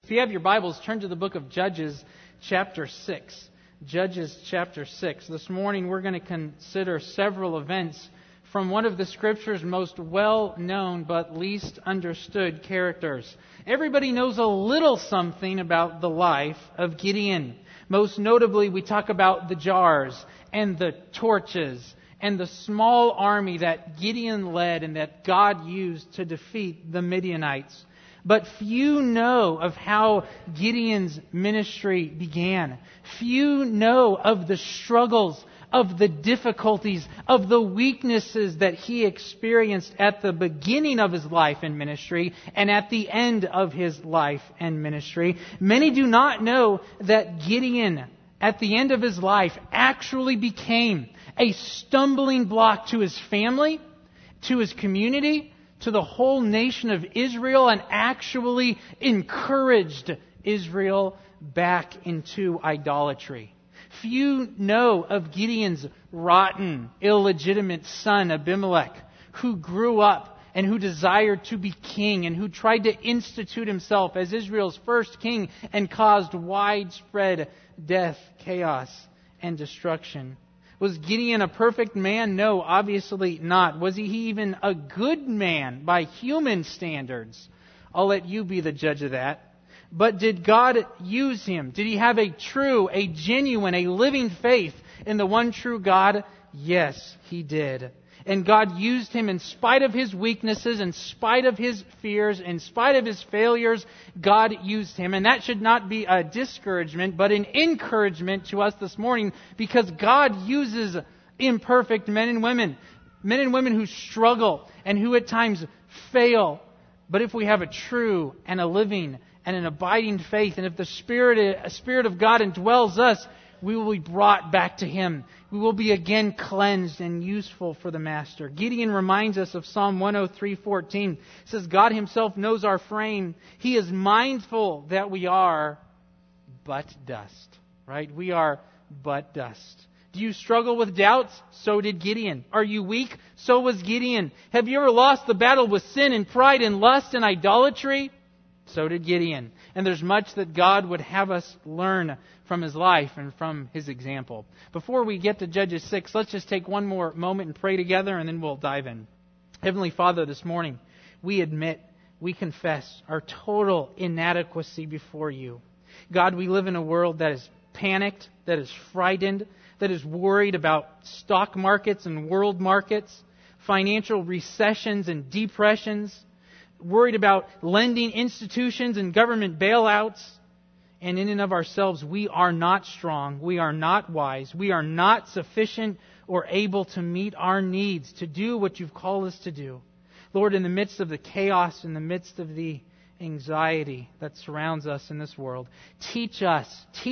If you have your Bibles, turn to the book of Judges, chapter 6. Judges, chapter 6. This morning we're going to consider several events from one of the Scripture's most well-known but least understood characters. Everybody knows a little something about the life of Gideon. Most notably, we talk about the jars and the torches and the small army that Gideon led and that God used to defeat the Midianites. But few know of how Gideon's ministry began. Few know of the struggles, of the difficulties, of the weaknesses that he experienced at the beginning of his life and ministry and at the end of his life and ministry. Many do not know that Gideon, at the end of his life, actually became a stumbling block to his family, to his community, to the whole nation of Israel, and actually encouraged Israel back into idolatry. Few know of Gideon's rotten, illegitimate son, Abimelech, who grew up and who desired to be king and who tried to institute himself as Israel's first king and caused widespread death, chaos, and destruction. Was Gideon a perfect man? No, obviously not. Was he even a good man by human standards? I'll let you be the judge of that. But did God use him? Did he have a true, a genuine, a living faith in the one true God? Yes, he did. And God used him in spite of his weaknesses, in spite of his fears, in spite of his failures. God used him. And that should not be a discouragement, but an encouragement to us this morning, because God uses imperfect men and women who struggle and who at times fail. But if we have a true and a living and an abiding faith, and if the Spirit of God indwells us, we will be brought back to Him. We will be again cleansed and useful for the Master. Gideon reminds us of Psalm 103:14. It says, God Himself knows our frame. He is mindful that we are but dust. Right? We are but dust. Do you struggle with doubts? So did Gideon. Are you weak? So was Gideon. Have you ever lost the battle with sin and pride and lust and idolatry? So did Gideon. And there's much that God would have us learn from his life and from his example. Before we get to Judges 6, let's just take one more moment and pray together, and then we'll dive in. Heavenly Father, this morning, we admit, we confess our total inadequacy before you. God, we live in a world that is panicked, that is frightened, that is worried about stock markets and world markets, financial recessions and depressions, worried about lending institutions and government bailouts. And in and of ourselves, we are not strong, we are not wise, we are not sufficient or able to meet our needs, to do what you've called us to do. Lord, in the midst of the chaos, in the midst of the anxiety that surrounds us in this world, teach us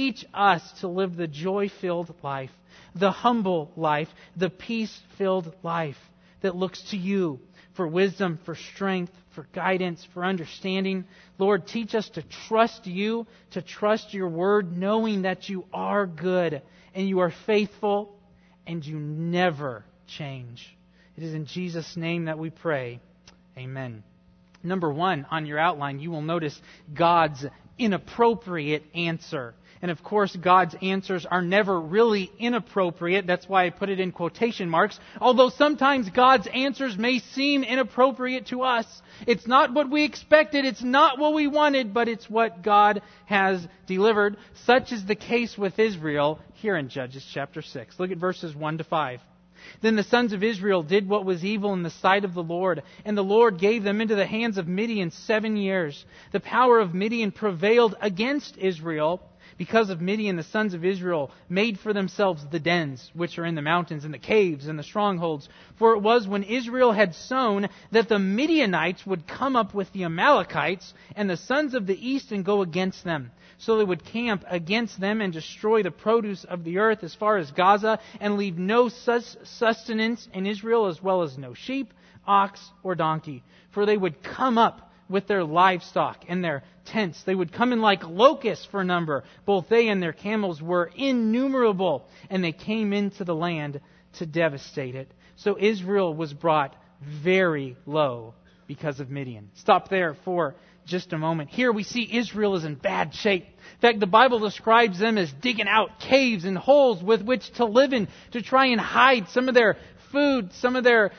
to live the joy-filled life, the humble life, the peace-filled life that looks to you for wisdom, for strength, for guidance, for understanding. Lord, teach us to trust you, to trust your word, knowing that you are good and you are faithful and you never change. It is in Jesus' name that we pray. Amen. Number one, on your outline, you will notice God's inappropriate answer. And of course, God's answers are never really inappropriate. That's why I put it in quotation marks. Although sometimes God's answers may seem inappropriate to us. It's not what we expected. It's not what we wanted, but it's what God has delivered. Such is the case with Israel here in Judges chapter 6. Look at verses 1 to 5. Then the sons of Israel did what was evil in the sight of the Lord, and the Lord gave them into the hands of Midian 7 years. The power of Midian prevailed against Israel. Because of Midian, the sons of Israel made for themselves the dens, which are in the mountains, and the caves, and the strongholds. For it was when Israel had sown that the Midianites would come up with the Amalekites and the sons of the east and go against them. So they would camp against them and destroy the produce of the earth as far as Gaza, and leave no sustenance in Israel, as well as no sheep, ox, or donkey. For they would come up with their livestock and their tents. They would come in like locusts for number. Both they and their camels were innumerable, and they came into the land to devastate it. So Israel was brought very low because of Midian. Stop there for just a moment. Here we see Israel is in bad shape. In fact, the Bible describes them as digging out caves and holes with which to live in to try and hide some of their food, some of their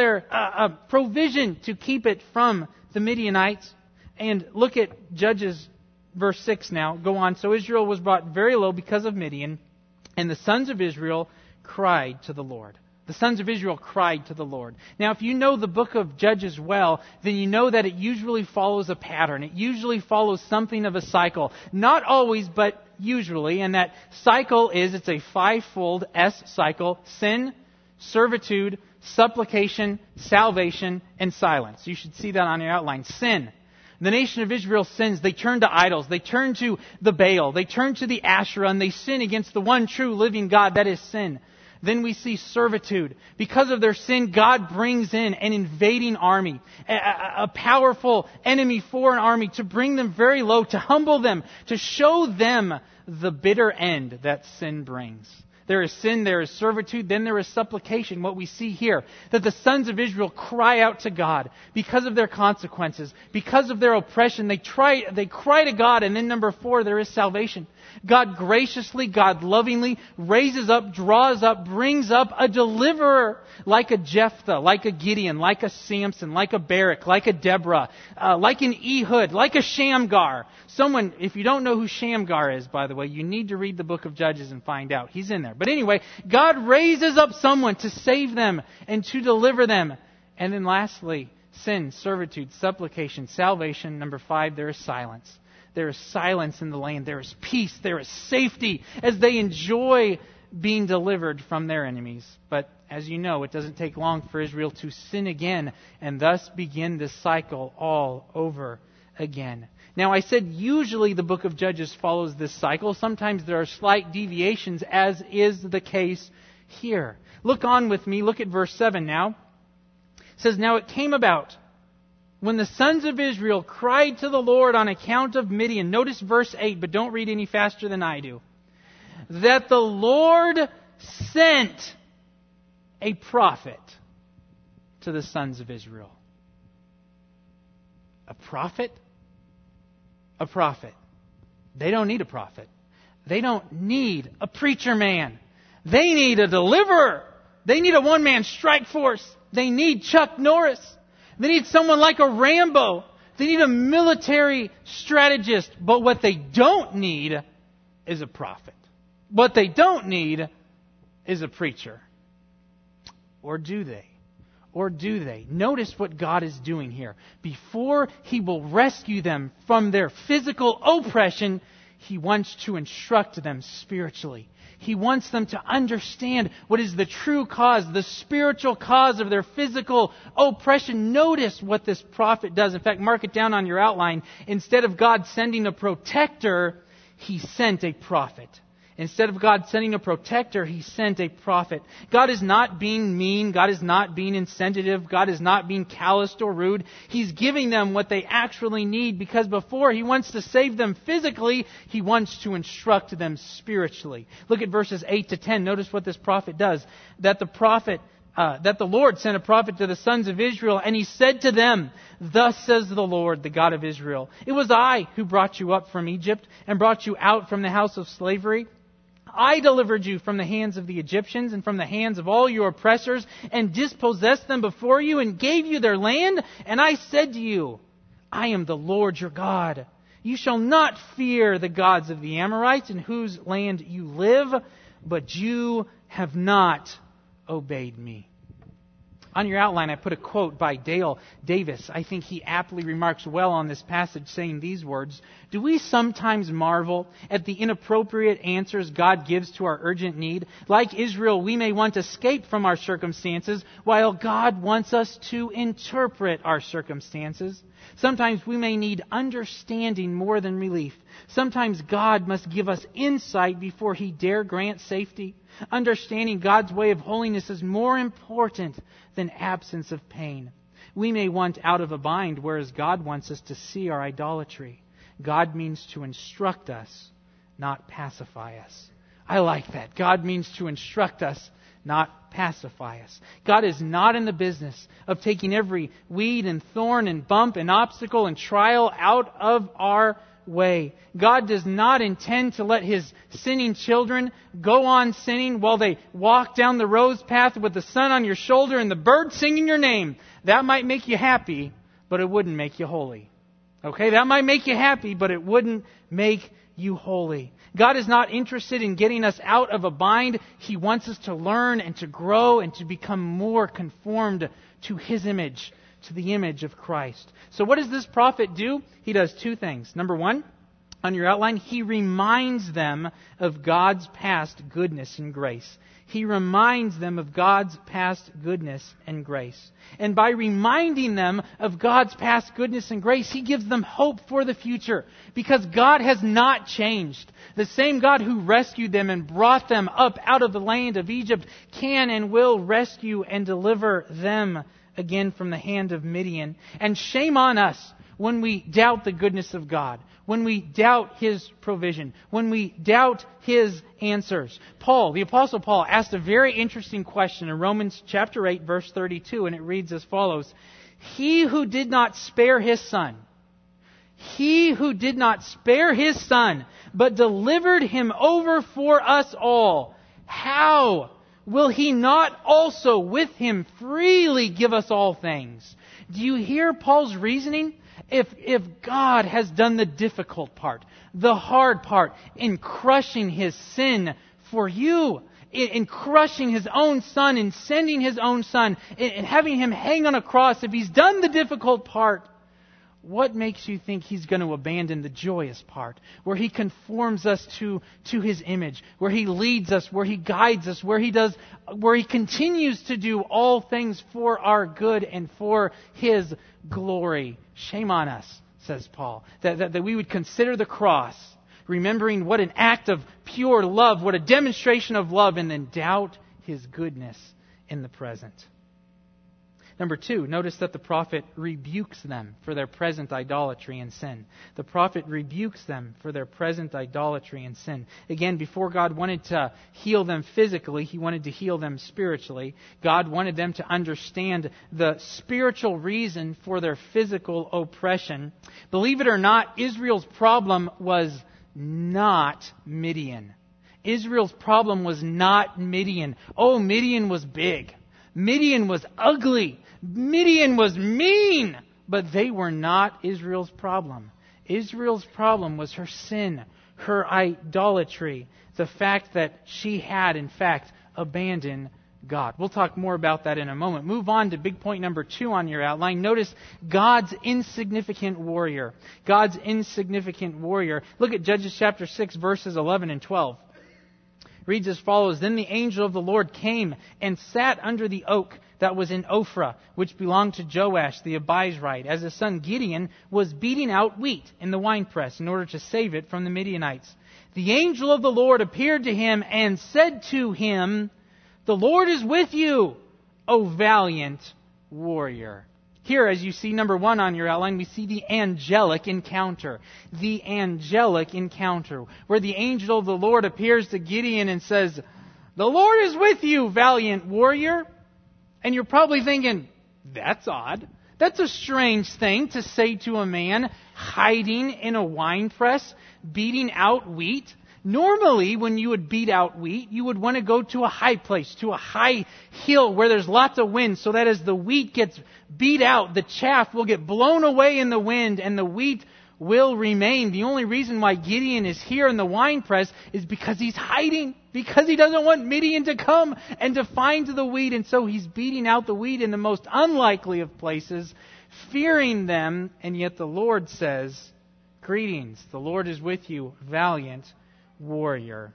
provision to keep it from the Midianites. And look at Judges verse 6 now. Go on. So Israel was brought very low because of Midian, and the sons of Israel cried to the Lord. The sons of Israel cried to the Lord. Now, if you know the book of Judges well, then you know that it usually follows a pattern. It usually follows something of a cycle. Not always, but usually. And that cycle is, it's a fivefold S cycle: sin, servitude, supplication, salvation, and silence. You should see that on your outline. Sin. The nation of Israel sins. They turn to idols. They turn to the Baal. They turn to the Asherah, and they sin against the one true living God. That is sin. Then we see servitude. Because of their sin, God brings in an invading army, a powerful enemy foreign army to bring them very low, to humble them, to show them the bitter end that sin brings. There is sin, there is servitude, then there is supplication. What we see here, that the sons of Israel cry out to God because of their consequences, because of their oppression. They cry to God, and then number 4, there is salvation. God graciously, God lovingly raises up, draws up, brings up a deliverer like a Jephthah, like a Gideon, like a Samson, like a Barak, like a Deborah, like an Ehud, like a Shamgar. Someone, if you don't know who Shamgar is, by the way, you need to read the book of Judges and find out. He's in there. But anyway, God raises up someone to save them and to deliver them. And then lastly, sin, servitude, supplication, salvation. Number 5, there is silence. There is silence in the land. There is peace. There is safety as they enjoy being delivered from their enemies. But as you know, it doesn't take long for Israel to sin again and thus begin this cycle all over again. Now, I said usually the book of Judges follows this cycle. Sometimes there are slight deviations, as is the case here. Look on with me. Look at verse 7 now. It says, "Now it came about, when the sons of Israel cried to the Lord on account of Midian," notice verse 8, but don't read any faster than I do, "that the Lord sent a prophet to the sons of Israel." A prophet? A prophet. They don't need a prophet. They don't need a preacher man. They need a deliverer. They need a one-man strike force. They need Chuck Norris. They need someone like a Rambo. They need a military strategist. But what they don't need is a prophet. What they don't need is a preacher. Or do they? Or do they? Notice what God is doing here. Before He will rescue them from their physical oppression, He wants to instruct them spiritually. He wants them to understand what is the true cause, the spiritual cause of their physical oppression. Notice what this prophet does. In fact, mark it down on your outline. Instead of God sending a protector, He sent a prophet. Instead of God sending a protector, He sent a prophet. God is not being mean. God is not being insensitive. God is not being calloused or rude. He's giving them what they actually need, because before He wants to save them physically, He wants to instruct them spiritually. Look at verses 8 to 10. Notice what this prophet does. That the Lord sent a prophet to the sons of Israel, and he said to them, "Thus says the Lord, the God of Israel, it was I who brought you up from Egypt and brought you out from the house of slavery. I delivered you from the hands of the Egyptians and from the hands of all your oppressors, and dispossessed them before you and gave you their land. And I said to you, I am the Lord your God. You shall not fear the gods of the Amorites in whose land you live, but you have not obeyed me." On your outline, I put a quote by Dale Davis. I think he aptly remarks well on this passage, saying these words, "Do we sometimes marvel at the inappropriate answers God gives to our urgent need? Like Israel, we may want to escape from our circumstances, while God wants us to interpret our circumstances. Sometimes we may need understanding more than relief. Sometimes God must give us insight before He dare grant safety. Understanding God's way of holiness is more important than absence of pain. We may want out of a bind, whereas God wants us to see our idolatry. God means to instruct us, not pacify us." I like that. God means to instruct us, not pacify us. God is not in the business of taking every weed and thorn and bump and obstacle and trial out of our way. God does not intend to let His sinning children go on sinning while they walk down the rose path with the sun on your shoulder and the birds singing your name. That might make you happy, but it wouldn't make you holy. Okay, that might make you happy, but it wouldn't make you holy. God is not interested in getting us out of a bind. He wants us to learn and to grow and to become more conformed to His image, to the image of Christ. So what does this prophet do? He does two things. Number one, on your outline, he reminds them of God's past goodness and grace. He reminds them of God's past goodness and grace. And by reminding them of God's past goodness and grace, He gives them hope for the future. Because God has not changed. The same God who rescued them and brought them up out of the land of Egypt can and will rescue and deliver them again from the hand of Midian. And shame on us when we doubt the goodness of God, when we doubt His provision, when we doubt His answers. Paul, the Apostle Paul, asked a very interesting question in Romans chapter 8, verse 32, and it reads as follows. He who did not spare His Son, but delivered Him over for us all, how will He not also with Him freely give us all things? Do you hear Paul's reasoning? If God has done the difficult part, the hard part, in crushing His sin for you, in crushing His own Son, in sending His own Son, in having Him hang on a cross, if He's done the difficult part, what makes you think He's going to abandon the joyous part, where He conforms us to His image, where He leads us, where He guides us, where He continues to do all things for our good and for His glory? Shame on us, says Paul, that we would consider the cross, remembering what an act of pure love, what a demonstration of love, and then doubt His goodness in the present. Number two, notice that the prophet rebukes them for their present idolatry and sin. The prophet rebukes them for their present idolatry and sin. Again, before God wanted to heal them physically, He wanted to heal them spiritually. God wanted them to understand the spiritual reason for their physical oppression. Believe it or not, Israel's problem was not Midian. Israel's problem was not Midian. Oh, Midian was big. Midian was ugly. Midian was mean. But they were not Israel's problem. Israel's problem was her sin, her idolatry, the fact that she had, in fact, abandoned God. We'll talk more about that in a moment. Move on to big point number 2 on your outline. Notice God's insignificant warrior. God's insignificant warrior. Look at Judges chapter 6, verses 11 and 12. Reads as follows. Then the angel of the Lord came and sat under the oak that was in Ophrah, which belonged to Joash the Abiezrite, as his son Gideon was beating out wheat in the winepress in order to save it from the Midianites. The angel of the Lord appeared to him and said to him, "The Lord is with you, O valiant warrior." Here, as you see, number 1 on your outline, we see the angelic encounter. The angelic encounter, where the angel of the Lord appears to Gideon and says, "The Lord is with you, valiant warrior." And you're probably thinking, that's odd. That's a strange thing to say to a man hiding in a wine press, beating out wheat. Normally, when you would beat out wheat, you would want to go to a high place, to a high hill where there's lots of wind, so that as the wheat gets beat out, the chaff will get blown away in the wind and the wheat will remain. The only reason why Gideon is here in the wine press is because he's hiding, because he doesn't want Midian to come and to find the wheat, and so he's beating out the wheat in the most unlikely of places, fearing them, and yet the Lord says, "Greetings, the Lord is with you, valiant warrior."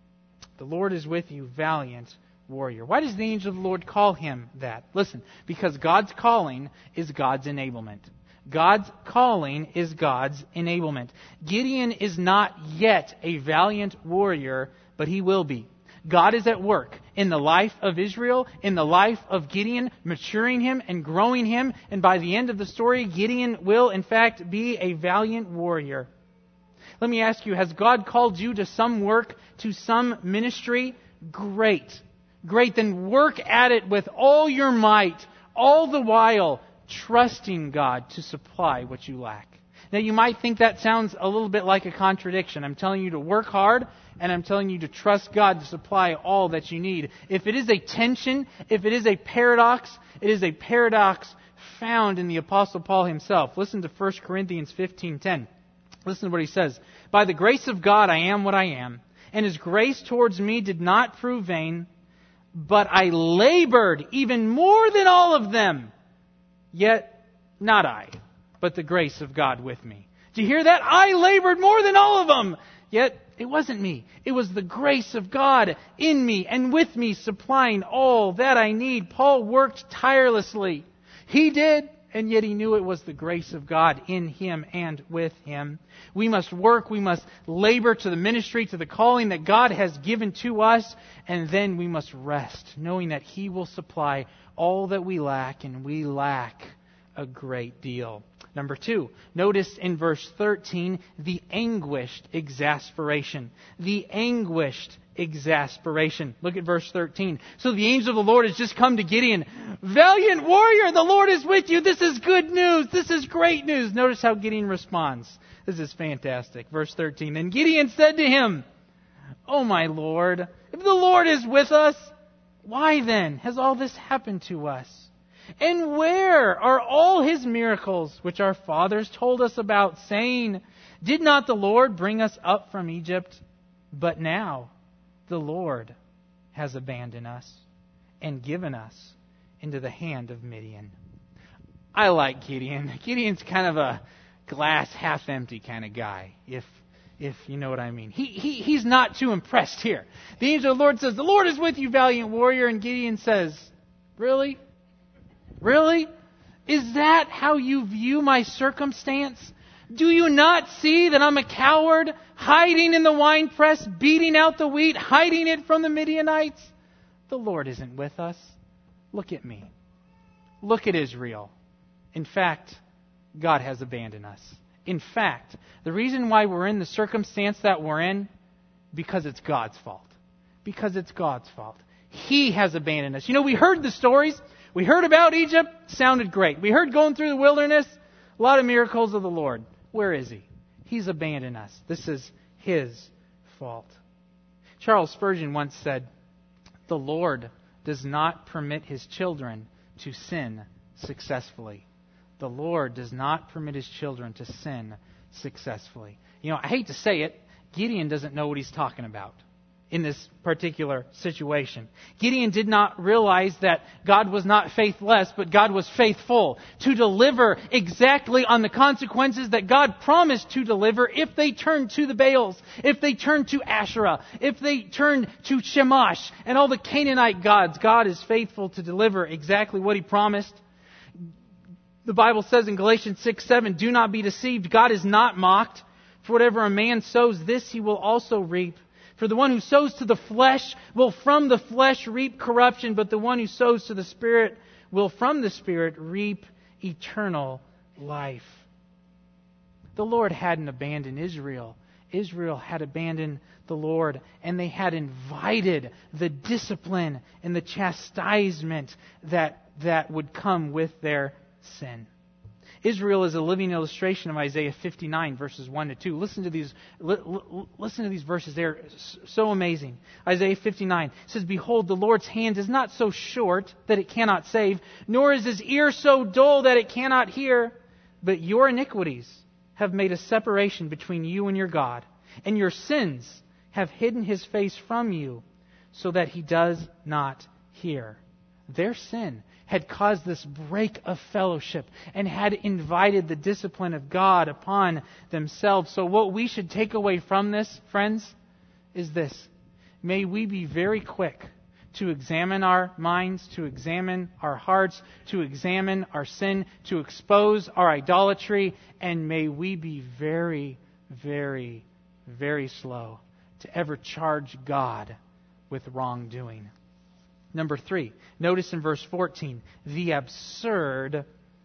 The Lord is with you, valiant warrior. Why does the angel of the Lord call him that? Listen, because God's calling is God's enablement. God's calling is God's enablement. Gideon is not yet a valiant warrior, but he will be. God is at work in the life of Israel, in the life of Gideon, maturing him and growing him. And by the end of the story, Gideon will, in fact, be a valiant warrior. Let me ask you, has God called you to some work, to some ministry? Great. Great. Then work at it with all your might, all the while trusting God to supply what you lack. Now, you might think that sounds a little bit like a contradiction. I'm telling you to work hard, and I'm telling you to trust God to supply all that you need. If it is a tension, if it is a paradox, it is a paradox found in the Apostle Paul himself. Listen to 1 Corinthians 15:10. Listen to what he says. By the grace of God I am what I am, and His grace towards me did not prove vain, but I labored even more than all of them. Yet not I, but the grace of God with me. Do you hear that? I labored more than all of them. Yet it wasn't me. It was the grace of God in me and with me, supplying all that I need. Paul worked tirelessly. He did, and yet he knew it was the grace of God in him and with him. We must work, we must labor to the ministry, to the calling that God has given to us, and then we must rest, knowing that He will supply all that we lack, and we lack a great deal. Number 2, notice in verse 13, the anguished exasperation. The anguished exasperation. Look at verse 13. So the angel of the Lord has just come to Gideon. Valiant warrior, the Lord is with you. This is good news. This is great news. Notice how Gideon responds. This is fantastic. Verse 13. Then Gideon said to him, "Oh my Lord, if the Lord is with us, why then has all this happened to us? And where are all His miracles which our fathers told us about, saying, did not the Lord bring us up from Egypt? But now the Lord has abandoned us and given us into the hand of Midian." I like Gideon. Gideon's kind of a glass half empty kind of guy, if you know what I mean. He's not too impressed here. The angel of the Lord says, "The Lord is with you, valiant warrior." And Gideon says, "Really? Really? Is that how you view my circumstance? Do you not see that I'm a coward, hiding in the winepress, beating out the wheat, hiding it from the Midianites? The Lord isn't with us. Look at me. Look at Israel. In fact, God has abandoned us. In fact, the reason why we're in the circumstance that we're in, because it's God's fault. Because it's God's fault. He has abandoned us. You know, we heard the stories. We heard about Egypt. Sounded great. We heard going through the wilderness. A lot of miracles of the Lord. Where is He? He's abandoned us. This is His fault. Charles Spurgeon once said, "The Lord does not permit His children to sin successfully." The Lord does not permit His children to sin successfully. You know, I hate to say it, Gideon doesn't know what he's talking about in this particular situation. Gideon did not realize that God was not faithless, but God was faithful to deliver exactly on the consequences that God promised to deliver if they turned to the Baals, if they turned to Asherah, if they turned to Shamash and all the Canaanite gods. God is faithful to deliver exactly what He promised. The Bible says in Galatians 6:7, "Do not be deceived. God is not mocked. For whatever a man sows, this he will also reap. For the one who sows to the flesh will from the flesh reap corruption, but the one who sows to the Spirit will from the Spirit reap eternal life." The Lord hadn't abandoned Israel. Israel had abandoned the Lord, and they had invited the discipline and the chastisement that would come with their sin. Israel is a living illustration of Isaiah 59, verses 1 to 2. Listen to these verses. They're so amazing. Isaiah 59 says, "Behold, the Lord's hand is not so short that it cannot save, nor is His ear so dull that it cannot hear. But your iniquities have made a separation between you and your God, and your sins have hidden His face from you, so that He does not hear." Their sin had caused this break of fellowship and had invited the discipline of God upon themselves. So what we should take away from this, friends, is this. May we be very quick to examine our minds, to examine our hearts, to examine our sin, to expose our idolatry, and may we be very, very, very slow to ever charge God with wrongdoing. Number 3, notice in verse 14, the absurd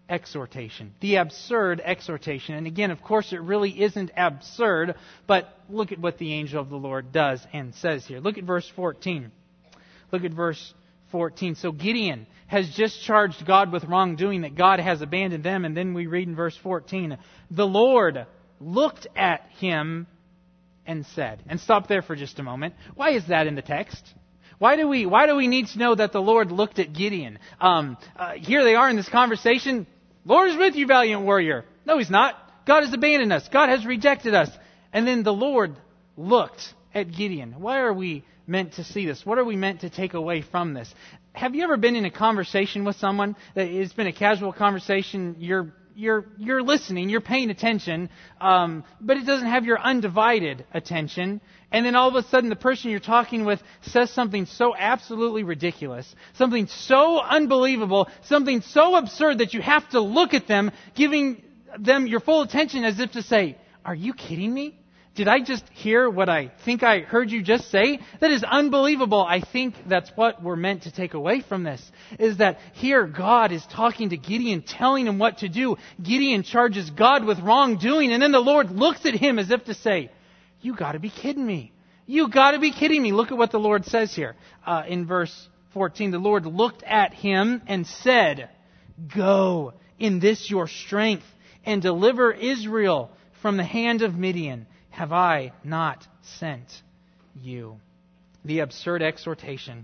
exhortation. The absurd exhortation. And again, of course, it really isn't absurd, but look at what the angel of the Lord does and says here. Look at verse 14. Look at verse 14. So Gideon has just charged God with wrongdoing, that God has abandoned them. And then we read in verse 14, the Lord looked at him and said. And stop there for just a moment. Why is that in the text? Why do we need to know that the Lord looked at Gideon? Here they are in this conversation. Lord is with you, valiant warrior. No, He's not. God has abandoned us. God has rejected us. And then the Lord looked at Gideon. Why are we meant to see this? What are we meant to take away from this? Have you ever been in a conversation with someone that it's been a casual conversation? You're listening, you're paying attention, but it doesn't have your undivided attention. And then all of a sudden the person you're talking with says something so absolutely ridiculous, something so unbelievable, something so absurd that you have to look at them, giving them your full attention as if to say, are you kidding me? Did I just hear what I think I heard you just say? That is unbelievable. I think that's what we're meant to take away from this, is that here God is talking to Gideon, telling him what to do. Gideon charges God with wrongdoing, and then the Lord looks at him as if to say, you got to be kidding me. You got to be kidding me. Look at what the Lord says here. In verse 14, the Lord looked at him and said, go in this your strength and deliver Israel from the hand of Midian. Have I not sent you? The absurd exhortation.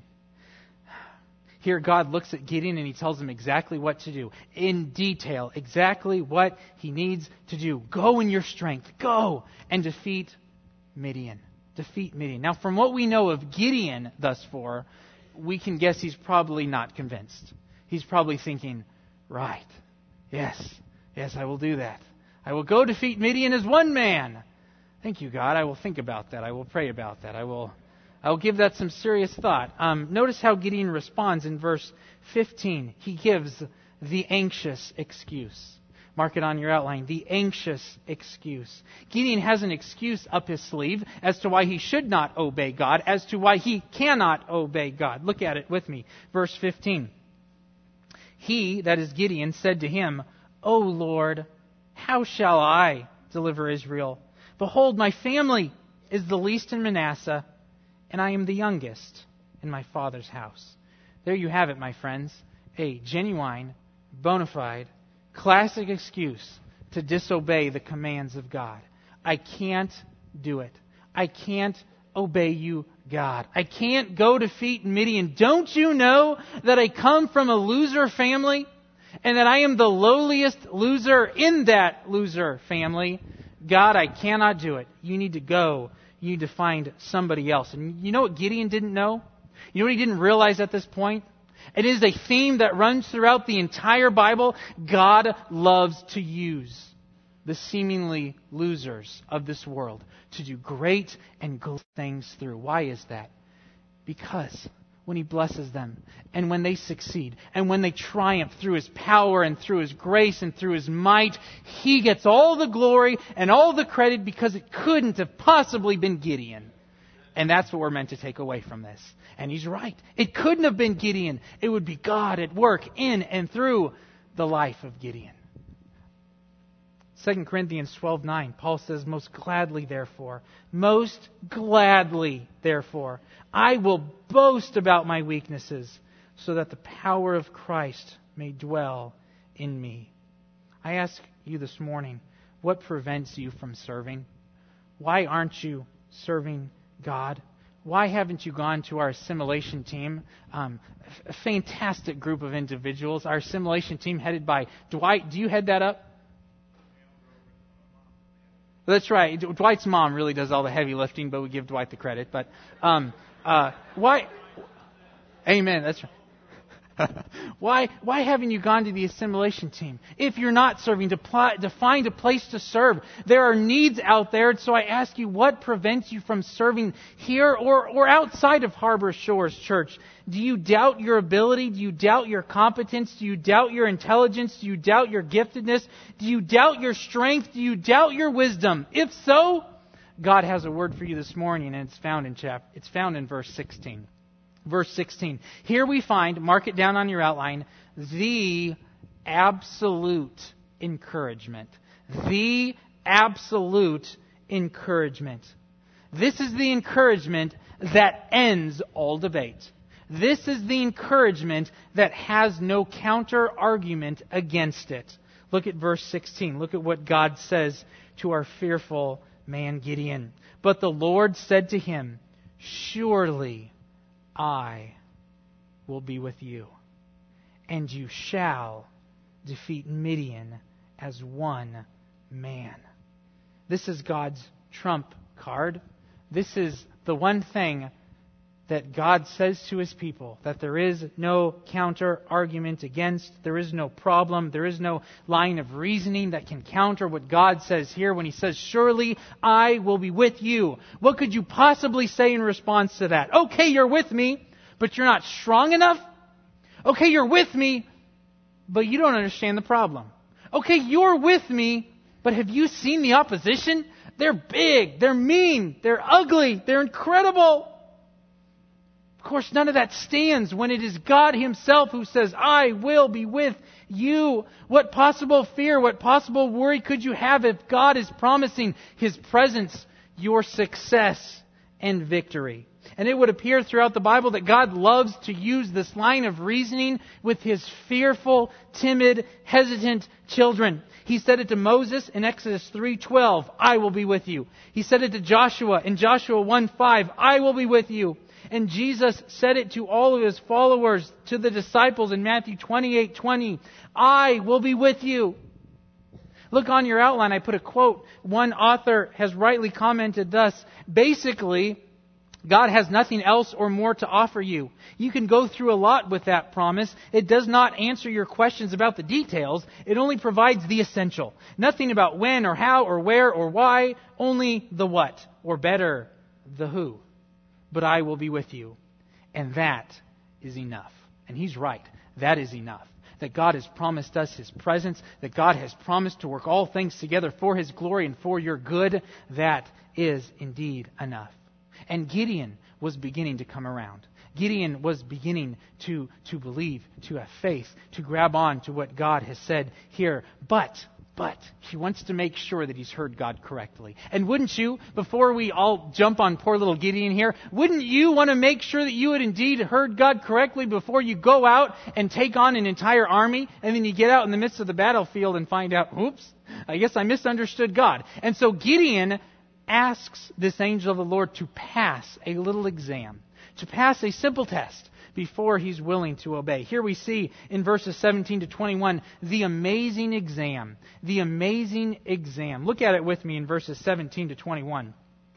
Here God looks at Gideon and He tells him exactly what to do. In detail, exactly what he needs to do. Go in your strength. Go and defeat Midian. Defeat Midian. Now, from what we know of Gideon thus far, we can guess he's probably not convinced. He's probably thinking, right, yes, I will do that. I will go defeat Midian as one man. Thank you, God. I will think about that. I will pray about that. I will give that some serious thought. Notice how Gideon responds in verse 15. He gives the anxious excuse. Mark it on your outline. The anxious excuse. Gideon has an excuse up his sleeve as to why he should not obey God, as to why he cannot obey God. Look at it with me. Verse 15. He, that is Gideon, said to him, O Lord, how shall I deliver Israel? Behold, my family is the least in Manasseh, and I am the youngest in my father's house. There you have it, my friends. A genuine, bona fide, classic excuse to disobey the commands of God. I can't do it. I can't obey you, God. I can't go defeat Midian. Don't you know that I come from a loser family? And that I am the lowliest loser in that loser family? God, I cannot do it. You need to go. You need to find somebody else. And you know what Gideon didn't know? You know what he didn't realize at this point? It is a theme that runs throughout the entire Bible. God loves to use the seemingly losers of this world to do great and good things through. Why is that? Because when He blesses them, and when they succeed, and when they triumph through His power and through His grace and through His might, He gets all the glory and all the credit, because it couldn't have possibly been Gideon. And that's what we're meant to take away from this. And he's right. It couldn't have been Gideon. It would be God at work in and through the life of Gideon. 2 Corinthians 12:9, Paul says, most gladly, therefore, I will boast about my weaknesses, so that the power of Christ may dwell in me. I ask you this morning, what prevents you from serving? Why aren't you serving God? Why haven't you gone to our assimilation team? A fantastic group of individuals. Our assimilation team headed by Dwight. Do you head that up? That's right. Dwight's mom really does all the heavy lifting, but we give Dwight the credit. But why? Amen. That's right. Why haven't you gone to the assimilation team? If you're not serving, to find a place to serve. There are needs out there, so I ask you, what prevents you from serving here or outside of Harbor Shores Church? Do you doubt your ability? Do you doubt your competence? Do you doubt your intelligence? Do you doubt your giftedness? Do you doubt your strength? Do you doubt your wisdom? If so, God has a word for you this morning, and it's found in verse 16. Verse 16. Here we find, mark it down on your outline, the absolute encouragement. The absolute encouragement. This is the encouragement that ends all debate. This is the encouragement that has no counter-argument against it. Look at verse 16. Look at what God says to our fearful man Gideon. But the Lord said to him, surely I will be with you, and you shall defeat Midian as one man. This is God's trump card. This is the one thing that God says to His people, that there is no counter-argument against, there is no problem, there is no line of reasoning that can counter what God says here when He says, surely I will be with you. What could you possibly say in response to that? Okay, you're with me, but you're not strong enough? Okay, you're with me, but you don't understand the problem. Okay, you're with me, but have you seen the opposition? They're big, they're mean, they're ugly, they're incredible. Of course, none of that stands when it is God Himself who says, I will be with you. What possible fear, what possible worry could you have if God is promising His presence, your success, and victory? And it would appear throughout the Bible that God loves to use this line of reasoning with His fearful, timid, hesitant children. He said it to Moses in Exodus 3:12, I will be with you. He said it to Joshua in Joshua 1:5, I will be with you. And Jesus said it to all of His followers, to the disciples in Matthew 28:20, I will be with you. Look on your outline, I put a quote. One author has rightly commented thus, basically, God has nothing else or more to offer you. You can go through a lot with that promise. It does not answer your questions about the details. It only provides the essential. Nothing about when or how or where or why, only the what, or better, the who. But I will be with you. And that is enough. And He's right. That is enough. That God has promised us His presence. That God has promised to work all things together for His glory and for your good. That is indeed enough. And Gideon was beginning to come around. Gideon was beginning to believe, to have faith, to grab on to what God has said here. But he wants to make sure that he's heard God correctly. And wouldn't you, before we all jump on poor little Gideon here, wouldn't you want to make sure that you had indeed heard God correctly before you go out and take on an entire army, and then you get out in the midst of the battlefield and find out, oops, I guess I misunderstood God. And so Gideon asks this angel of the Lord to pass a little exam, to pass a simple test before he's willing to obey. Here we see in verses 17 to 21 the amazing exam. The amazing exam. Look at it with me in verses 17 to 21.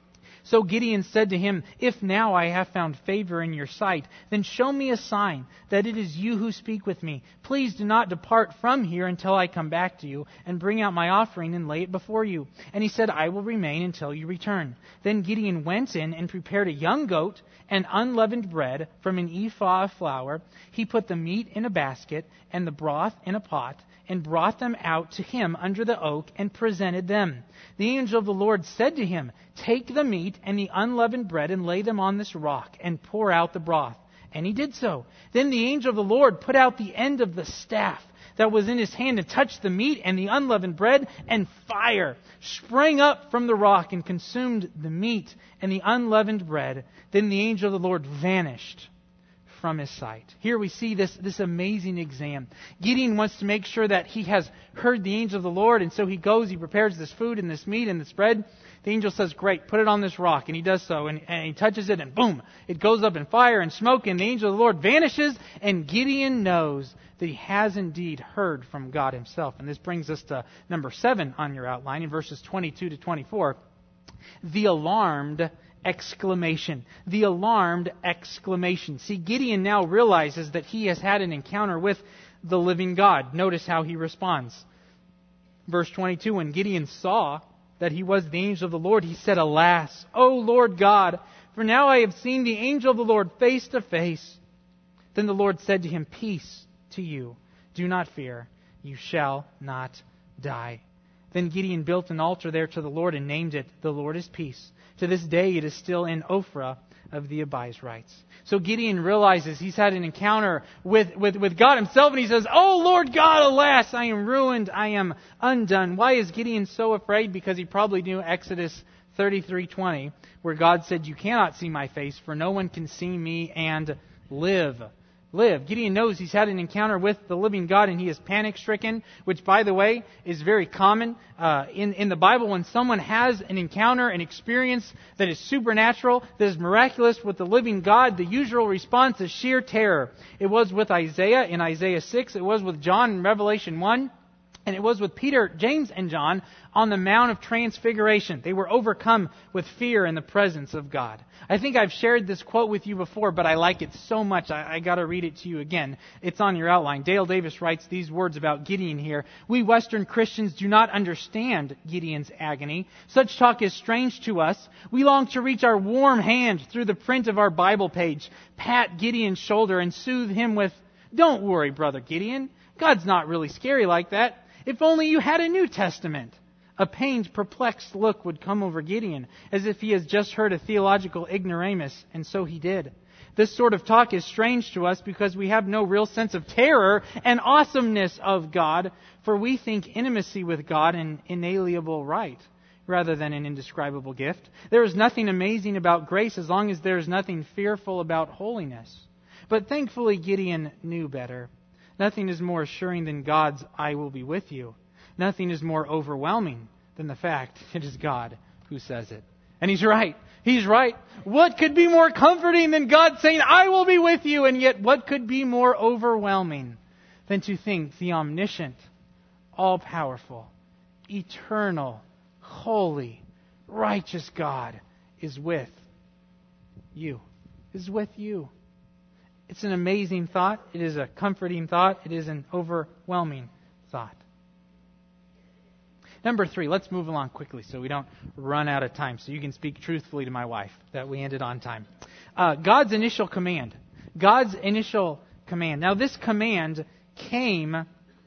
So Gideon said to him, if now I have found favor in your sight, then show me a sign that it is you who speak with me. Please do not depart from here until I come back to you and bring out my offering and lay it before you. And he said, I will remain until you return. Then Gideon went in and prepared a young goat and unleavened bread from an ephah of flour. He put the meat in a basket and the broth in a pot, and brought them out to him under the oak and presented them. The angel of the Lord said to him, take the meat and the unleavened bread and lay them on this rock and pour out the broth. And he did so. Then the angel of the Lord put out the end of the staff that was in his hand and touched the meat and the unleavened bread, and fire sprang up from the rock and consumed the meat and the unleavened bread. Then the angel of the Lord vanished from his sight. Here we see this amazing exam. Gideon wants to make sure that he has heard the angel of the Lord, and so he goes, he prepares this food and this meat and this bread. The angel says, great, put it on this rock. And he does so, and he touches it, and boom, it goes up in fire and smoke, and the angel of the Lord vanishes, and Gideon knows that he has indeed heard from God Himself. And this brings us to number 7 on your outline in verses 22 to 24. The alarmed exclamation. The alarmed exclamation. See, Gideon now realizes that he has had an encounter with the living God. Notice how he responds. Verse 22, when Gideon saw that he was the angel of the Lord, he said, alas, O Lord God, for now I have seen the angel of the Lord face to face. Then the Lord said to him, peace to you. Do not fear. You shall not die. Then Gideon built an altar there to the Lord and named it, "The Lord is Peace." To this day it is still in Ophrah of the Abiezrites. So Gideon realizes he's had an encounter with God himself, and he says, "Oh Lord God, alas, I am ruined, I am undone." Why is Gideon so afraid? Because he probably knew Exodus 33:20, where God said, "You cannot see my face, for no one can see me and live." Gideon knows he's had an encounter with the living God, and he is panic-stricken, which, by the way, is very common in the Bible. When someone has an encounter, an experience that is supernatural, that is miraculous with the living God, the usual response is sheer terror. It was with Isaiah in Isaiah 6. It was with John in Revelation 1. And it was with Peter, James, and John on the Mount of Transfiguration. They were overcome with fear in the presence of God. I think I've shared this quote with you before, but I like it so much I got to read it to you again. It's on your outline. Dale Davis writes these words about Gideon here. "We Western Christians do not understand Gideon's agony. Such talk is strange to us. We long to reach our warm hand through the print of our Bible page, pat Gideon's shoulder, and soothe him with, 'Don't worry, Brother Gideon. God's not really scary like that. If only you had a New Testament.' A pained, perplexed look would come over Gideon, as if he has just heard a theological ignoramus, and so he did. This sort of talk is strange to us because we have no real sense of terror and awesomeness of God, for we think intimacy with God an inalienable right, rather than an indescribable gift. There is nothing amazing about grace as long as there is nothing fearful about holiness. But thankfully Gideon knew better. Nothing is more assuring than God's 'I will be with you.' Nothing is more overwhelming than the fact it is God who says it." And he's right. He's right. What could be more comforting than God saying, "I will be with you"? And yet, what could be more overwhelming than to think the omniscient, all-powerful, eternal, holy, righteous God is with you. Is with you. It's an amazing thought. It is a comforting thought. It is an overwhelming thought. Number 3, let's move along quickly so we don't run out of time, so you can speak truthfully to my wife that we ended on time. God's initial command. God's initial command. Now, this command came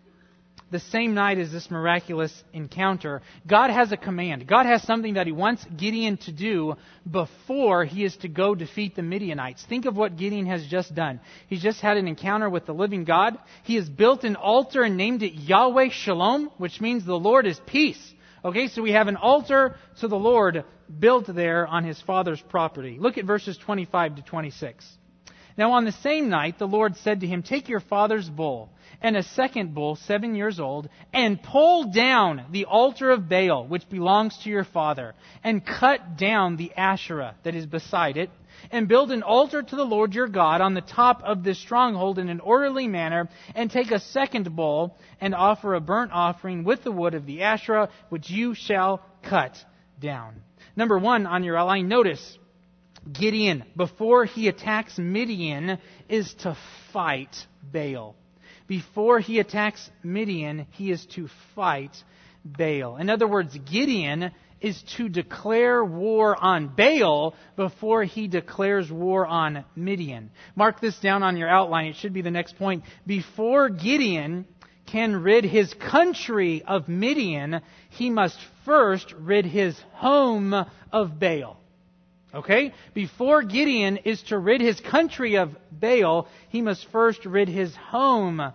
the same night as this miraculous encounter. God has a command. God has something that He wants Gideon to do before he is to go defeat the Midianites. Think of what Gideon has just done. He's just had an encounter with the living God. He has built an altar and named it Yahweh Shalom, which means the Lord is peace. Okay, so we have an altar to the Lord built there on his father's property. Look at verses 25 to 26. "Now on the same night the Lord said to him, 'Take your father's bull and a second bull, 7 years old, and pull down the altar of Baal, which belongs to your father, and cut down the Asherah that is beside it, and build an altar to the Lord your God on the top of this stronghold in an orderly manner, and take a second bull, and offer a burnt offering with the wood of the Asherah, which you shall cut down.'" Number 1 on your outline, notice, Gideon, before he attacks Midian, is to fight Baal. Before he attacks Midian, he is to fight Baal. In other words, Gideon is to declare war on Baal before he declares war on Midian. Mark this down on your outline. It should be the next point. Before Gideon can rid his country of Midian, he must first rid his home of Baal. Okay? Before Gideon is to rid his country of Baal, he must first rid his home.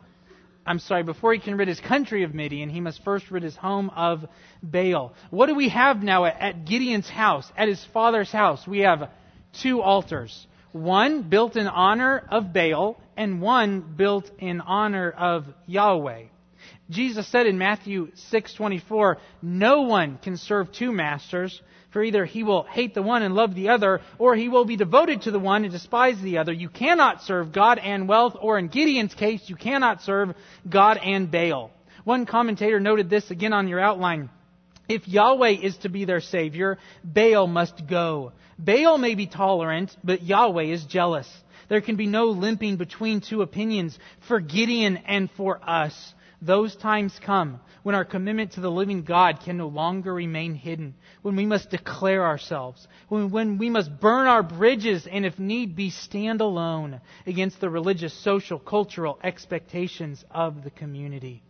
Before he can rid his country of Midian, he must first rid his home of Baal. What do we have now at Gideon's house, at his father's house? We have 2 altars. One built in honor of Baal, and one built in honor of Yahweh. Jesus said in Matthew 6:24, "No one can serve 2 masters, for either he will hate the one and love the other, or he will be devoted to the one and despise the other. You cannot serve God and wealth," or in Gideon's case, you cannot serve God and Baal. One commentator noted this again on your outline. If Yahweh is to be their Savior, Baal must go. Baal may be tolerant, but Yahweh is jealous. There can be no limping between 2 opinions for Gideon and for us. Those times come when our commitment to the living God can no longer remain hidden, when we must declare ourselves, when we must burn our bridges and, if need be, stand alone against the religious, social, cultural expectations of the community.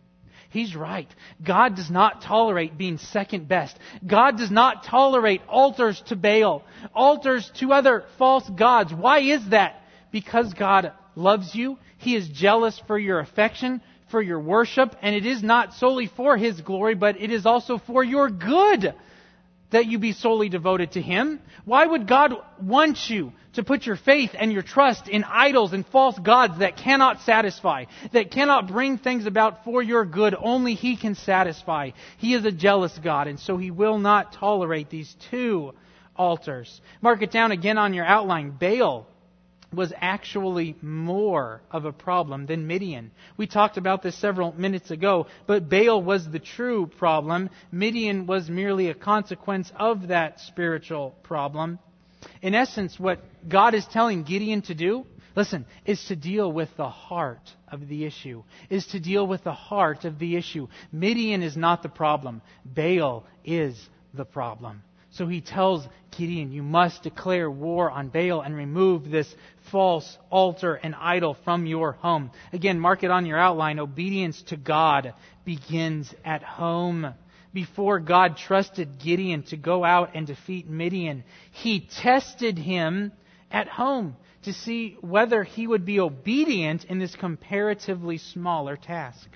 He's right. God does not tolerate being second best. God does not tolerate altars to Baal, altars to other false gods. Why is that? Because God loves you. He is jealous for your affection, for your worship, and it is not solely for His glory, but it is also for your good that you be solely devoted to Him. Why would God want you to put your faith and your trust in idols and false gods that cannot satisfy, that cannot bring things about for your good? Only He can satisfy. He is a jealous God, and so He will not tolerate these two altars. Mark it down again on your outline. Baal was actually more of a problem than Midian. We talked about this several minutes ago, but Baal was the true problem. Midian was merely a consequence of that spiritual problem. In essence, what God is telling Gideon to do, listen, is to deal with the heart of the issue. Is to deal with the heart of the issue. Midian is not the problem. Baal is the problem. So he tells Gideon, you must declare war on Baal and remove this false altar and idol from your home. Again, mark it on your outline. Obedience to God begins at home. Before God trusted Gideon to go out and defeat Midian, He tested him at home to see whether he would be obedient in this comparatively smaller task.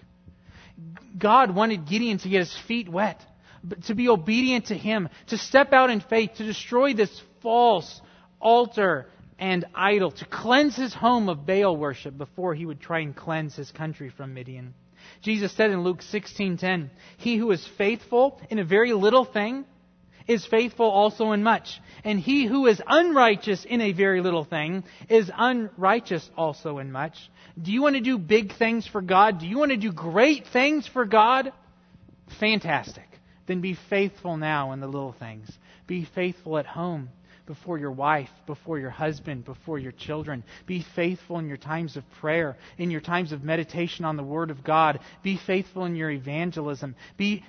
God wanted Gideon to get his feet wet, to be obedient to Him, to step out in faith, to destroy this false altar and idol, to cleanse his home of Baal worship before he would try and cleanse his country from Midian. Jesus said in Luke 16:10, he who is faithful in a very little thing is faithful also in much. And he who is unrighteous in a very little thing is unrighteous also in much. Do you want to do big things for God? Do you want to do great things for God? Fantastic. Then be faithful now in the little things. Be faithful at home, before your wife, before your husband, before your children. Be faithful in your times of prayer, in your times of meditation on the Word of God. Be faithful in your evangelism. Be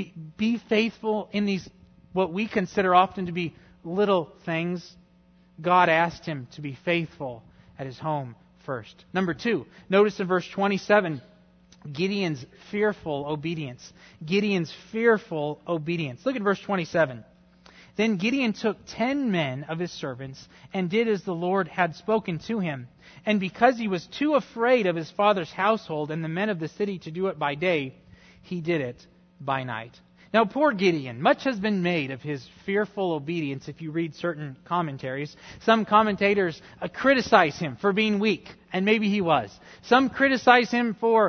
faithful in these, what we consider often to be little things. God asked him to be faithful at his home first. Number 2, notice in verse 27, Gideon's fearful obedience. Gideon's fearful obedience. Look at verse 27. Then Gideon took 10 men of his servants and did as the Lord had spoken to him. And because he was too afraid of his father's household and the men of the city to do it by day, he did it by night. Now, poor Gideon, much has been made of his fearful obedience if you read certain commentaries. Some commentators criticize him for being weak, and maybe he was. Some criticize him for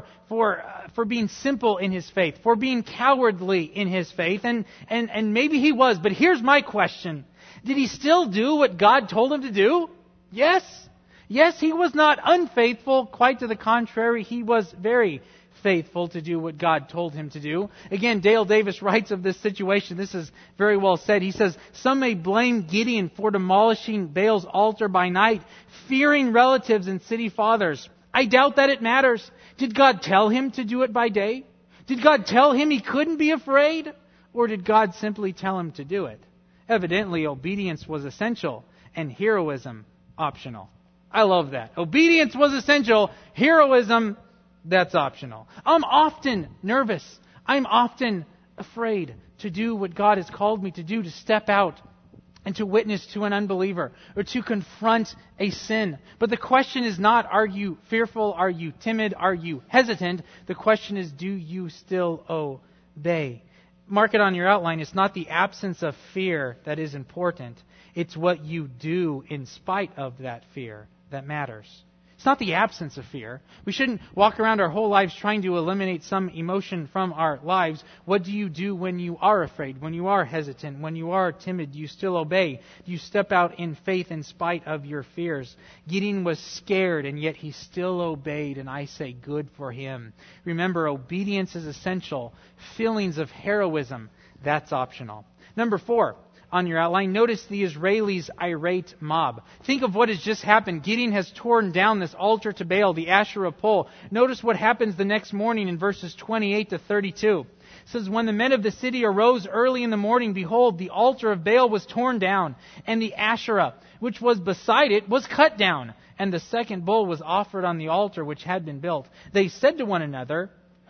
being simple in his faith, for being cowardly in his faith, and maybe he was. But here's my question. Did he still do what God told him to do? Yes. Yes, he was not unfaithful. Quite to the contrary, he was very faithful to do what God told him to do. Again, Dale Davis writes of this situation. This is very well said. He says, some may blame Gideon for demolishing Baal's altar by night, fearing relatives and city fathers. I doubt that it matters. Did God tell him to do it by day? Did God tell him he couldn't be afraid? Or did God simply tell him to do it? Evidently, obedience was essential and heroism optional. I love that. Obedience was essential. Heroism, that's optional. I'm often nervous. I'm often afraid to do what God has called me to do, to step out and to witness to an unbeliever or to confront a sin. But the question is not, are you fearful? Are you timid? Are you hesitant? The question is, do you still obey? Mark it on your outline. It's not the absence of fear that is important. It's what you do in spite of that fear that matters. It's not the absence of fear. We shouldn't walk around our whole lives trying to eliminate some emotion from our lives. What do you do when you are afraid, when you are hesitant, when you are timid? Do you still obey? Do you step out in faith in spite of your fears? Gideon was scared, and yet he still obeyed, and I say good for him. Remember, obedience is essential. Feelings of heroism, that's optional. Number 4. On your outline, notice the Israelis' irate mob. Think of what has just happened. Gideon has torn down this altar to Baal, the Asherah pole. Notice what happens the next morning in verses 28 to 32. It says, when the men of the city arose early in the morning, behold, the altar of Baal was torn down, and the Asherah, which was beside it, was cut down, and the second bull was offered on the altar which had been built. They said to one another,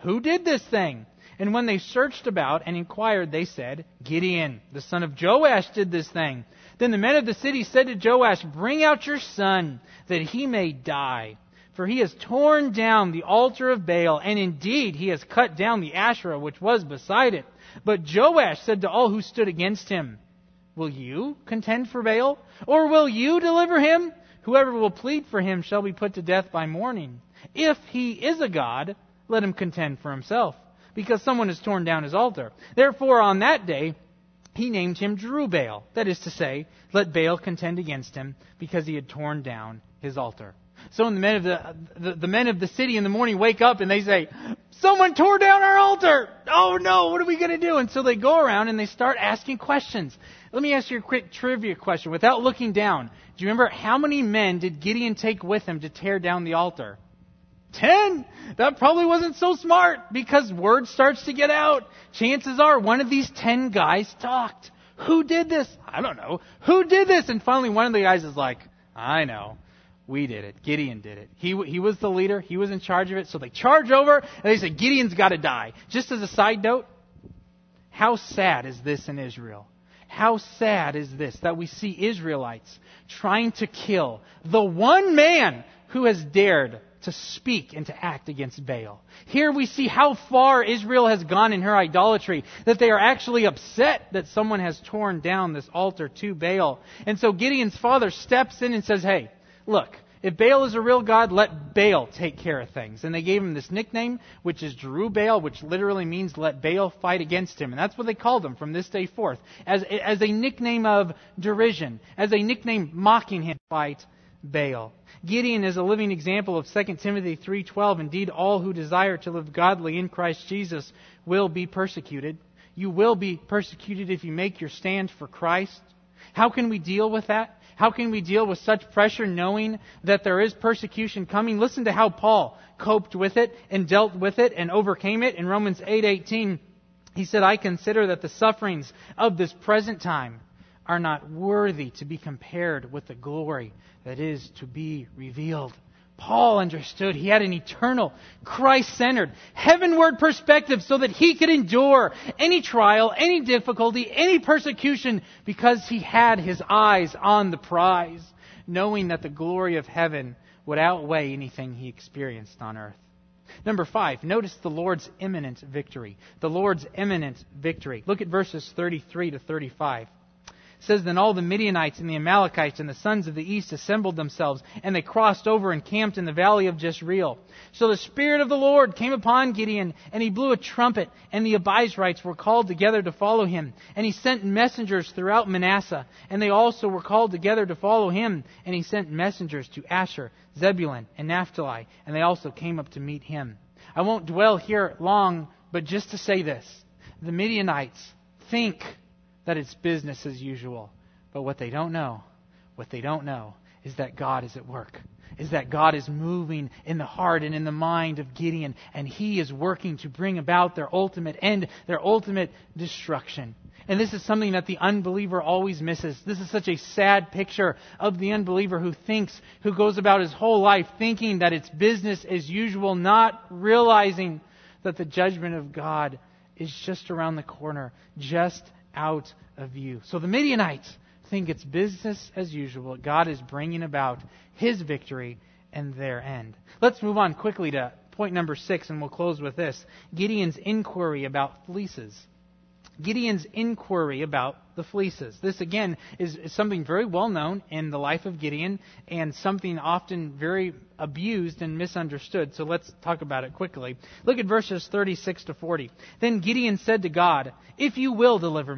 "Who did this thing?" And when they searched about and inquired, they said, "Gideon, the son of Joash, did this thing." Then the men of the city said to Joash, "Bring out your son, that he may die. For he has torn down the altar of Baal, and indeed he has cut down the Asherah which was beside it." But Joash said to all who stood against him, "Will you contend for Baal? Or will you deliver him? Whoever will plead for him shall be put to death by morning. If he is a god, let him contend for himself, because someone has torn down his altar." Therefore on that day he named him Jerubbaal, that is to say, let Baal contend against him, because he had torn down his altar. So when the men of the city in the morning wake up and they say, "Someone tore down our altar! Oh no, what are we going to do?" And so they go around and they start asking questions. Let me ask you a quick trivia question without looking down. Do you remember how many men did Gideon take with him to tear down the altar? 10! That probably wasn't so smart, because word starts to get out. Chances are one of these 10 guys talked. Who did this? I don't know. Who did this? And finally one of the guys is like, "I know. We did it. Gideon did it. He was the leader. He was in charge of it." So they charge over and they say, "Gideon's got to die." Just as a side note, how sad is this in Israel? How sad is this that we see Israelites trying to kill the one man who has dared to speak and to act against Baal. Here we see how far Israel has gone in her idolatry, that they are actually upset that someone has torn down this altar to Baal. And so Gideon's father steps in and says, "Hey, look, if Baal is a real god, let Baal take care of things." And they gave him this nickname, which is Jerubbaal, which literally means "let Baal fight against him." And that's what they called him from this day forth, as a nickname of derision, as a nickname mocking him, "Fight Baal." Gideon is a living example of 2 Timothy 3:12. Indeed, all who desire to live godly in Christ Jesus will be persecuted. You will be persecuted if you make your stand for Christ. How can we deal with that? How can we deal with such pressure knowing that there is persecution coming? Listen to how Paul coped with it and dealt with it and overcame it. In Romans 8:18, he said, "I consider that the sufferings of this present time are not worthy to be compared with the glory that is to be revealed." Paul understood he had an eternal, Christ-centered, heavenward perspective so that he could endure any trial, any difficulty, any persecution, because he had his eyes on the prize, knowing that the glory of heaven would outweigh anything he experienced on earth. Number 5, notice the Lord's imminent victory. The Lord's imminent victory. Look at verses 33 to 35. It says, "Then all the Midianites and the Amalekites and the sons of the east assembled themselves, and they crossed over and camped in the valley of Jezreel. So the Spirit of the Lord came upon Gideon, and he blew a trumpet, and the Abiezrites were called together to follow him. And he sent messengers throughout Manasseh, and they also were called together to follow him. And he sent messengers to Asher, Zebulun, and Naphtali, and they also came up to meet him." I won't dwell here long, but just to say this. The Midianites think that it's business as usual. But what they don't know is that God is at work. Is that God is moving in the heart and in the mind of Gideon. And he is working to bring about their ultimate end, their ultimate destruction. And this is something that the unbeliever always misses. This is such a sad picture of the unbeliever who goes about his whole life thinking that it's business as usual, not realizing that the judgment of God is just around the corner, just out of view. So the Midianites think it's business as usual. God is bringing about his victory and their end. Let's move on quickly to point number 6, and we'll close with this. Gideon's inquiry about fleeces. Gideon's inquiry about the fleeces. This, again, is something very well known in the life of Gideon and something often very abused and misunderstood. So let's talk about it quickly. Look at verses 36 to 40. "Then Gideon said to God, if you will deliver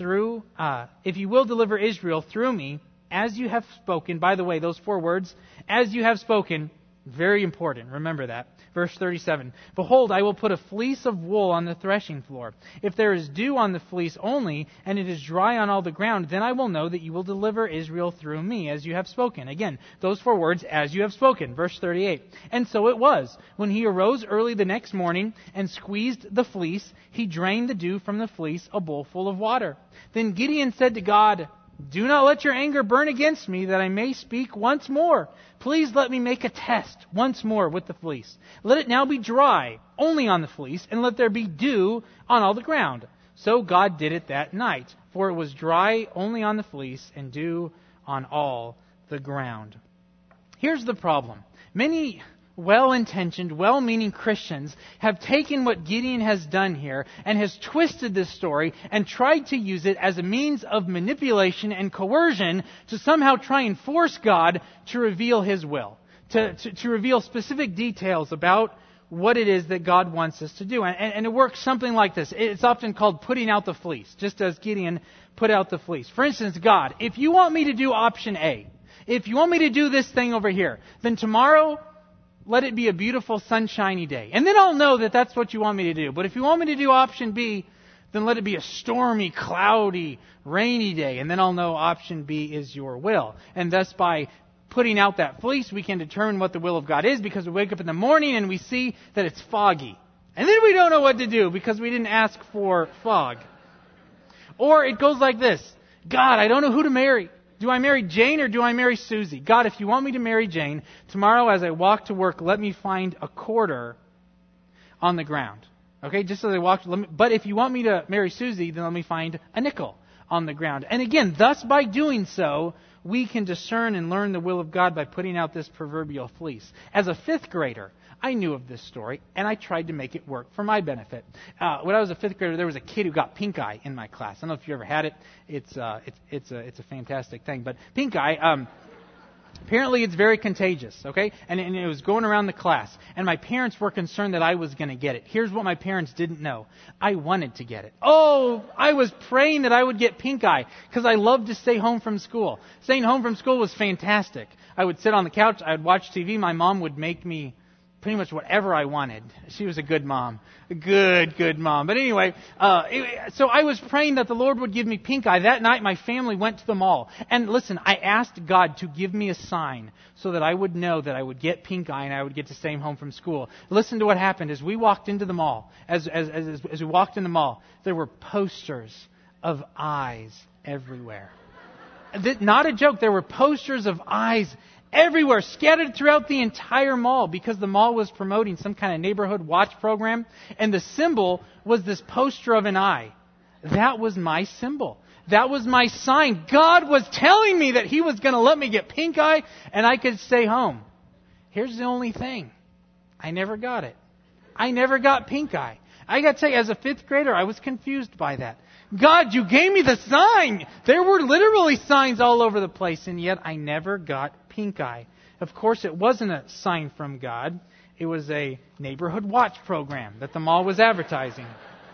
Israel through me, as you have spoken." By the way, those 4 words, "as you have spoken," very important. Remember that. Verse 37, "Behold, I will put a fleece of wool on the threshing floor. If there is dew on the fleece only, and it is dry on all the ground, then I will know that you will deliver Israel through me, as you have spoken." Again, those 4 words, "as you have spoken." Verse 38, "And so it was, when he arose early the next morning and squeezed the fleece, he drained the dew from the fleece, a bowl full of water. Then Gideon said to God, Do not let your anger burn against me, that I may speak once more. Please let me make a test once more with the fleece. Let it now be dry only on the fleece, and let there be dew on all the ground. So God did it that night, for it was dry only on the fleece, and dew on all the ground. Here's the problem. Many well-intentioned, well-meaning Christians have taken what Gideon has done here and has twisted this story and tried to use it as a means of manipulation and coercion to somehow try and force God to reveal His will, to reveal specific details about what it is that God wants us to do. And it works something like this. It's often called putting out the fleece, just as Gideon put out the fleece. For instance, God, if you want me to do option A, if you want me to do this thing over here, then tomorrow let it be a beautiful, sunshiny day. And then I'll know that that's what you want me to do. But if you want me to do option B, then let it be a stormy, cloudy, rainy day. And then I'll know option B is your will. And thus, by putting out that fleece, we can determine what the will of God is, because we wake up in the morning and we see that it's foggy. And then we don't know what to do because we didn't ask for fog. Or it goes like this. God, I don't know who to marry. Do I marry Jane or do I marry Susie? God, if you want me to marry Jane, tomorrow as I walk to work, let me find a quarter on the ground. Okay, just as I walk. But if you want me to marry Susie, then let me find a nickel on the ground. And again, thus by doing so, we can discern and learn the will of God by putting out this proverbial fleece. As a fifth grader, I knew of this story, and I tried to make it work for my benefit. When I was a fifth grader, there was a kid who got pink eye in my class. I don't know if you ever had it. It's a fantastic thing. But pink eye, apparently it's very contagious, okay? And it was going around the class. And my parents were concerned that I was going to get it. Here's what my parents didn't know. I wanted to get it. Oh, I was praying that I would get pink eye because I loved to stay home from school. Staying home from school was fantastic. I would sit on the couch. I would watch TV. My mom would make me pretty much whatever I wanted. She was a good mom. A good mom. But anyway, so I was praying that the Lord would give me pink eye. That night, my family went to the mall. And listen, I asked God to give me a sign so that I would know that I would get pink eye and I would get to stay home from school. Listen to what happened as we walked into the mall. As we walked in the mall, there were posters of eyes everywhere. Not a joke. There were posters of eyes everywhere, scattered throughout the entire mall, because the mall was promoting some kind of neighborhood watch program, and the symbol was this poster of an eye. That was my symbol. That was my sign. God was telling me that He was going to let me get pink eye and I could stay home. Here's the only thing. I never got it. I never got pink eye. I got to tell you, as a fifth grader, I was confused by that. God, you gave me the sign. There were literally signs all over the place, and yet I never got pink eye. Of course, it wasn't a sign from God. It was a neighborhood watch program that the mall was advertising.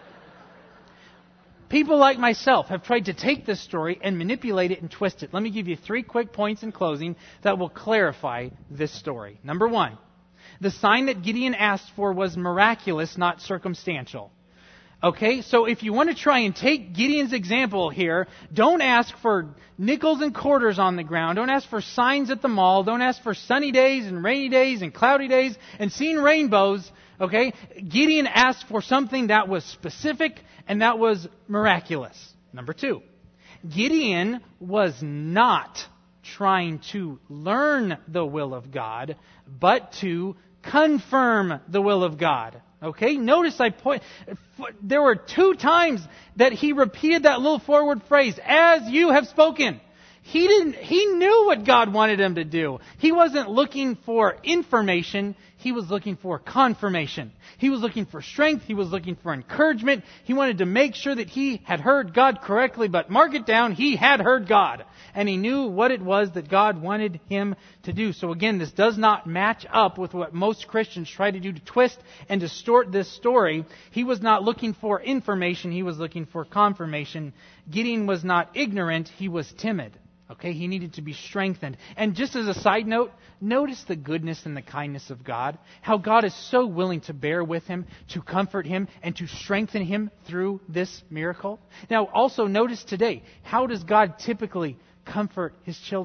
People like myself have tried to take this story and manipulate it and twist it. Let me give you 3 quick points in closing that will clarify this story. Number 1, the sign that Gideon asked for was miraculous, not circumstantial. Okay, so if you want to try and take Gideon's example here, don't ask for nickels and quarters on the ground. Don't ask for signs at the mall. Don't ask for sunny days and rainy days and cloudy days and seeing rainbows. Okay, Gideon asked for something that was specific and that was miraculous. Number 2, Gideon was not trying to learn the will of God, but to confirm the will of God. Okay, notice there were 2 times that he repeated that little forward phrase, as you have spoken. He knew what God wanted him to do. He wasn't looking for information. He was looking for confirmation. He was looking for strength. He was looking for encouragement. He wanted to make sure that he had heard God correctly, but mark it down, he had heard God. And he knew what it was that God wanted him to do. So again, this does not match up with what most Christians try to do to twist and distort this story. He was not looking for information. He was looking for confirmation. Gideon was not ignorant. He was timid. Okay, he needed to be strengthened. And just as a side note, notice the goodness and the kindness of God. How God is so willing to bear with him, to comfort him, and to strengthen him through this miracle. Now, also notice today, how does God typically comfort His children?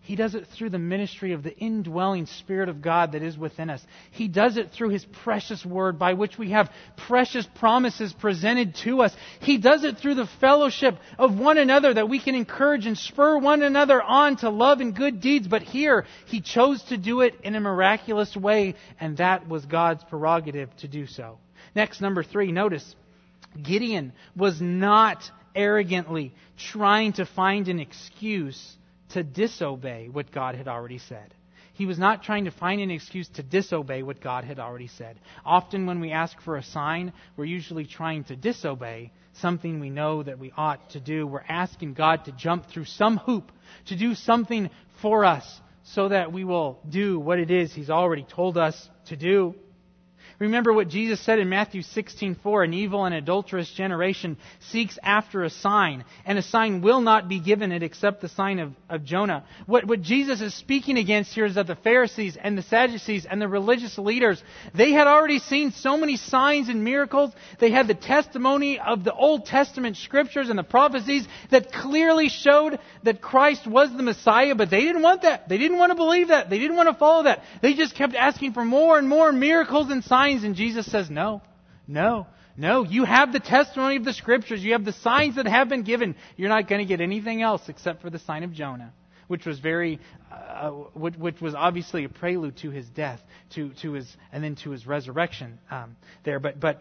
He does it through the ministry of the indwelling Spirit of God that is within us. He does it through His precious Word by which we have precious promises presented to us. He does it through the fellowship of one another that we can encourage and spur one another on to love and good deeds. But here, He chose to do it in a miraculous way, and that was God's prerogative to do so. Next, number 3, notice, Gideon was not arrogantly trying to find an excuse to disobey what God had already said. He was not trying to find an excuse to disobey what God had already said. Often when we ask for a sign, we're usually trying to disobey something we know that we ought to do. We're asking God to jump through some hoop, to do something for us so that we will do what it is He's already told us to do. Remember what Jesus said in Matthew 16:4, an evil and adulterous generation seeks after a sign, and a sign will not be given it except the sign of Jonah. What Jesus is speaking against here is that the Pharisees and the Sadducees and the religious leaders, they had already seen so many signs and miracles. They had the testimony of the Old Testament scriptures and the prophecies that clearly showed that Christ was the Messiah, but they didn't want that. They didn't want to believe that. They didn't want to follow that. They just kept asking for more and more miracles and signs. And Jesus says, no. You have the testimony of the Scriptures. You have the signs that have been given. You're not going to get anything else except for the sign of Jonah, which was which was obviously a prelude to his death, to his resurrection there.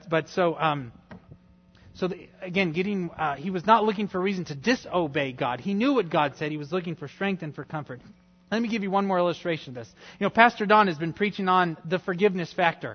Again, he was not looking for a reason to disobey God. He knew what God said. He was looking for strength and for comfort. Let me give you one more illustration of this. Pastor Don has been preaching on the forgiveness factor.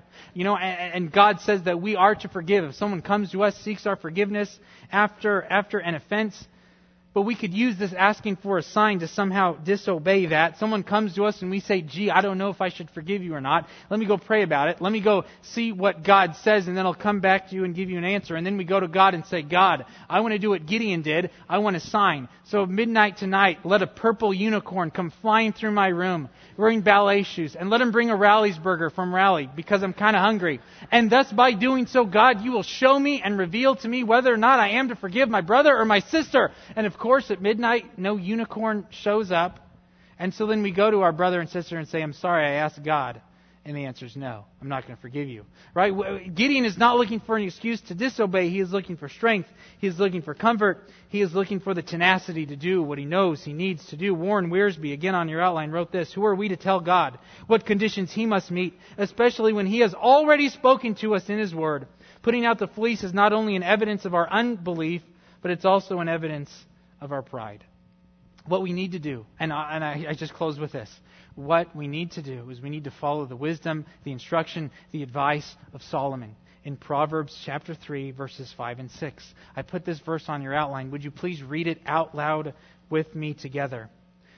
And God says that we are to forgive. If someone comes to us, seeks our forgiveness after an offense, but we could use this asking for a sign to somehow disobey that. Someone comes to us and we say, gee, I don't know if I should forgive you or not. Let me go pray about it. Let me go see what God says, and then I'll come back to you and give you an answer. And then we go to God and say, God, I want to do what Gideon did. I want a sign. So at midnight tonight, let a purple unicorn come flying through my room wearing ballet shoes, and let him bring a Rally's burger from Rally because I'm kind of hungry. And thus by doing so, God, you will show me and reveal to me whether or not I am to forgive my brother or my sister. And of course, at midnight, no unicorn shows up. And so then we go to our brother and sister and say, I'm sorry, I asked God. And the answer is no, I'm not going to forgive you. Right? Gideon is not looking for an excuse to disobey. He is looking for strength. He is looking for comfort. He is looking for the tenacity to do what he knows he needs to do. Warren Wiersbe, again on your outline, wrote this: who are we to tell God what conditions He must meet, especially when He has already spoken to us in His Word? Putting out the fleece is not only an evidence of our unbelief, but it's also an evidence of our pride. What we need to do, and I just close with this. What we need to do is we need to follow the wisdom, the instruction, the advice of Solomon in Proverbs chapter 3, verses 5 and 6. I put this verse on your outline. Would you please read it out loud with me together?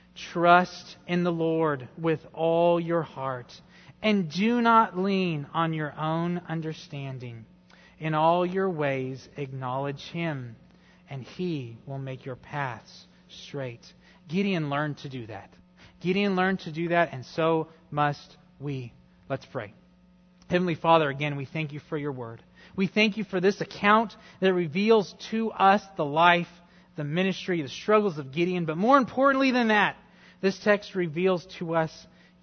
Trust in the Lord with all your heart, and do not lean on your own understanding. In all your ways acknowledge Him, and He will make your paths straight. Gideon learned to do that. Gideon learned to do that, and so must we. Let's pray. Heavenly Father, again, we thank You for Your Word. We thank You for this account that reveals to us the life, the ministry, the struggles of Gideon. But more importantly than that, this text reveals to us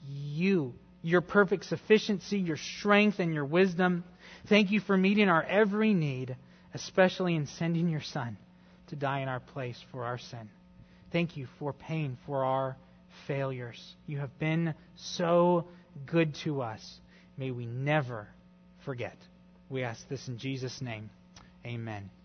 You, Your perfect sufficiency, Your strength, and Your wisdom. Thank You for meeting our every need, especially in sending Your Son to die in our place for our sin. Thank You for paying for our failures. You have been so good to us. May we never forget. We ask this in Jesus' name. Amen.